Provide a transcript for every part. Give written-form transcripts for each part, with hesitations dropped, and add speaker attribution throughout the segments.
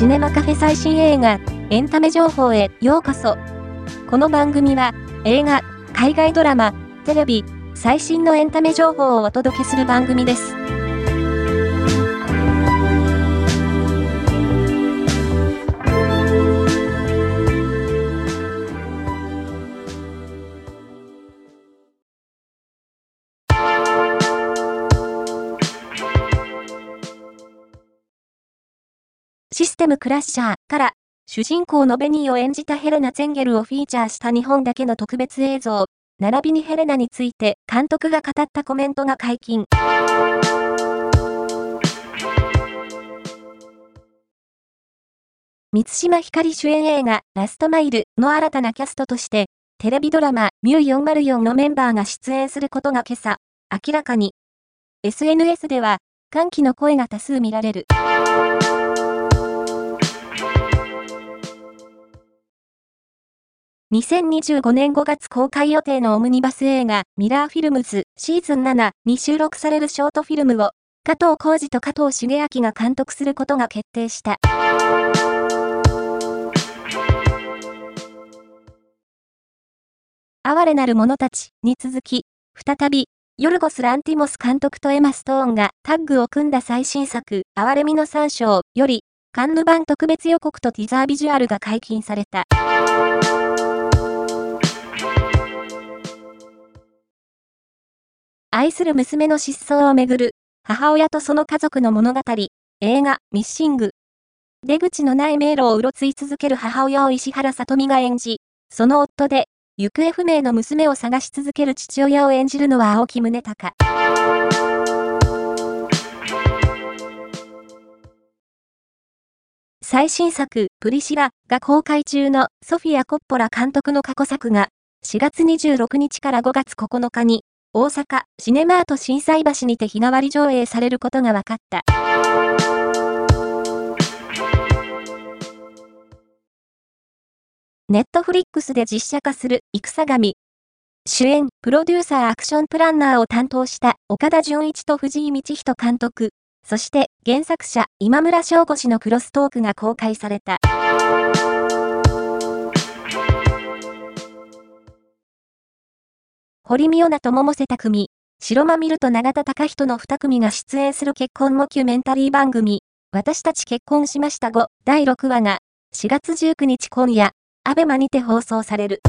Speaker 1: シネマカフェ最新映画、エンタメ情報へようこそ。この番組は、映画、海外ドラマ、テレビ、最新のエンタメ情報をお届けする番組です。システムクラッシャーから、主人公のベニーを演じたヘレナ・ツェンゲルをフィーチャーした日本だけの特別映像、並びにヘレナについて監督が語ったコメントが解禁。満島ひかり主演映画、ラストマイルの新たなキャストとして、テレビドラマ、ミュー404のメンバーが出演することが今朝、明らかに。SNS では、歓喜の声が多数見られる。2025年5月公開予定のオムニバス映画、ミラーフィルムズシーズン7に収録されるショートフィルムを、加藤浩次と加藤シゲアキが監督することが決定した。哀れなる者たちに続き、再び、ヨルゴス・ランティモス監督とエマ・ストーンがタッグを組んだ最新作、哀れみの三章より、カンヌ版特別予告とティザービジュアルが解禁された。愛する娘の失踪をめぐる、母親とその家族の物語、映画、ミッシング。出口のない迷路をうろつい続ける母親を石原さとみが演じ、その夫で、行方不明の娘を探し続ける父親を演じるのは青木宗隆。最新作、プリシラが公開中のソフィア・コッポラ監督の過去作が、4月26日から5月9日に、大阪、シネマート心斎橋にて日替わり上映されることが分かった。ネットフリックスで実写化する、戦神。主演、プロデューサーアクションプランナーを担当した岡田准一と藤井道人監督、そして原作者今村翔吾氏のクロストークが公開された。堀美央奈と百瀬拓実、白間美瑠と永田貴人の2組が出演する結婚モキュメンタリー番組、私たち結婚しました5第6話が4月19日今夜、アベマにて放送される。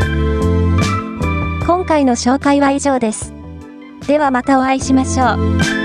Speaker 1: 今回の紹介は以上です。ではまたお会いしましょう。